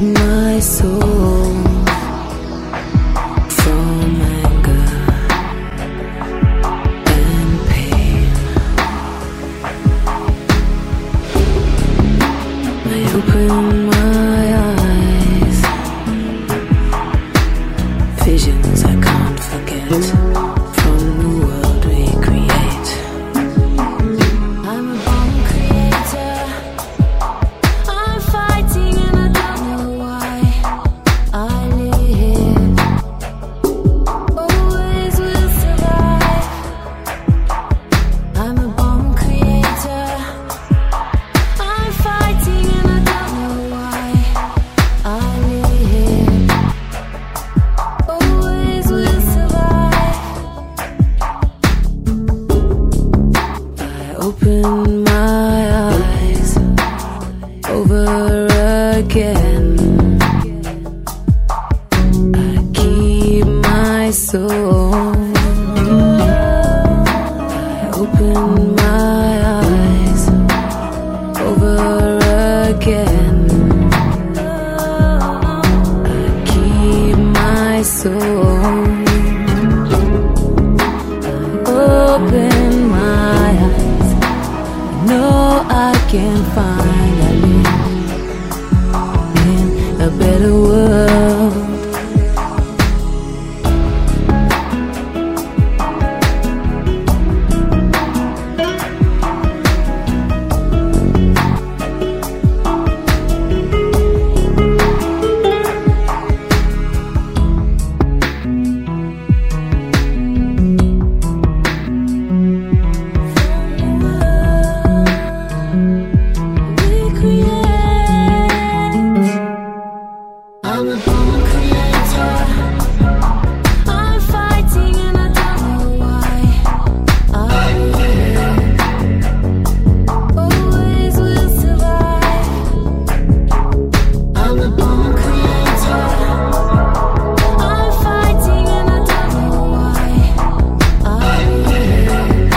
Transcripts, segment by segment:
my soul from anger and pain. I open my eyes, visions I can't forget from the world we create. I'm a born creator, I'm fighting and I don't know why I live. Always will survive. I'm a born creator, I'm fighting and I don't know why I live. Always will survive. I open my eyes over again. I keep my soul. I open my eyes over again. I keep my soul. I open my eyes. I know I can find a live in a better world. I'm a born creator, I'm fighting and I don't know why I live. Always will survive. I'm a born creator, I'm fighting and I don't know why I live.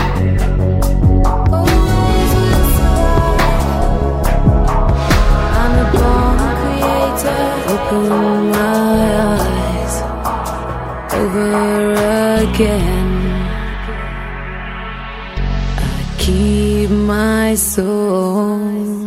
Always will survive. I'm a born creator. Open my eyes over again. I keep my soul.